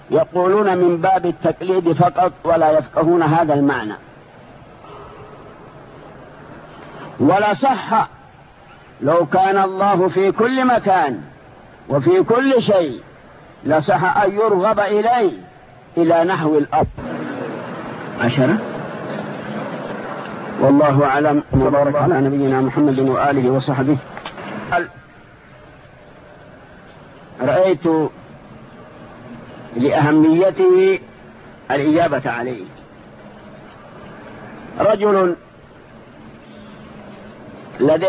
يقولون من باب التقليد فقط ولا يفقهون هذا المعنى. ولا صح لو كان الله في كل مكان وفي كل شيء لصح أن يرغب إليه إلى نحو الأرض. 10. والله أعلم. وبارك على نبينا محمد وآله وصحبه. رأيت لأهميته الإجابة عليه. رجل لديه